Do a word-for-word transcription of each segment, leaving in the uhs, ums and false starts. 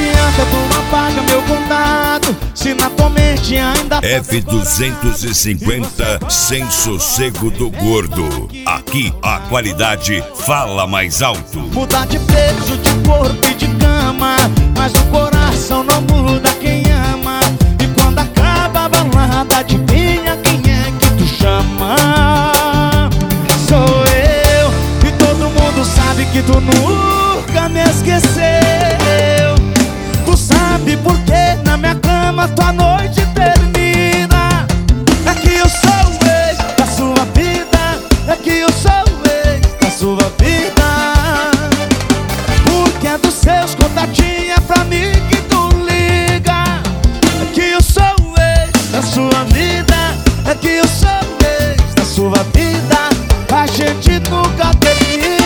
adianta tu apaga meu contato, se na tua mente ainda... F duzentos e cinquenta Sem Sossego do Gordo. Aqui a qualidade fala mais alto. Muda de beijo, de corpo e de cama, mas o coração não muda quem ama. E quando acaba a balada, adivinha quem é que tu chama? Sou eu, e todo mundo sabe que tu nunca me esqueceu. Tu sabe por que na minha cama tua noite termina. É que eu sou o ex da sua vida, é que eu sou o ex da sua vida. Porque é dos seus contatinhos, é pra mim que tu liga. É que eu sou o ex da sua vida, é que eu sou o ex da sua vida. A gente nunca termina.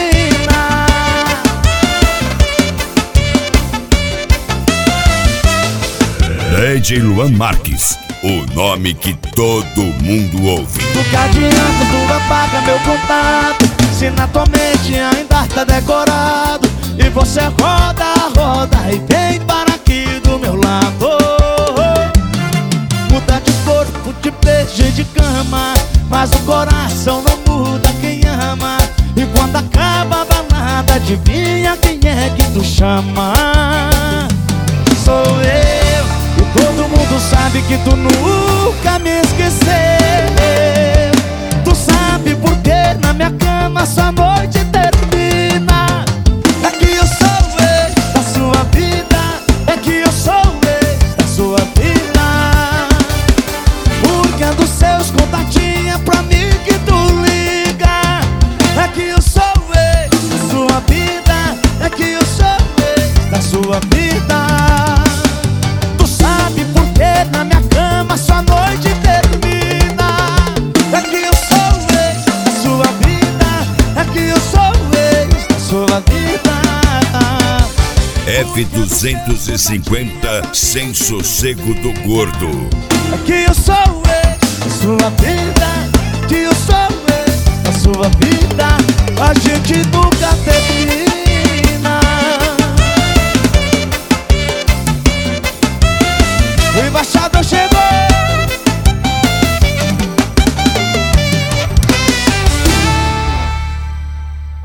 D J Luan Marques, o nome que todo mundo ouve. Nunca adianta tu apaga meu contato, se na tua mente ainda tá decorado. E você roda, roda e vem para aqui do meu lado. Muda de corpo, de beijo e de cama, mas o coração não muda quem ama. E quando acaba a balada, adivinha quem é que tu chama? Sou eu, e todo mundo sabe que tu nunca me esqueceu. Tu sabe por que na minha cama sua noite termina. É que eu sou o ex da sua vida, é que eu sou o ex da sua vida. Porque é dos seus contatinhos, é pra mim que tu liga. É que eu sou o ex da sua vida, é que eu sou o ex da sua vida. Tu sabe por que na minha cama sua noite termina. É que eu sou o ex da sua vida, é que eu sou o ex da sua vida. F duzentos e cinquenta Sem Sossego do Gordo. É que eu sou o ex da sua vida, que eu sou o ex da sua vida. A gente nunca teve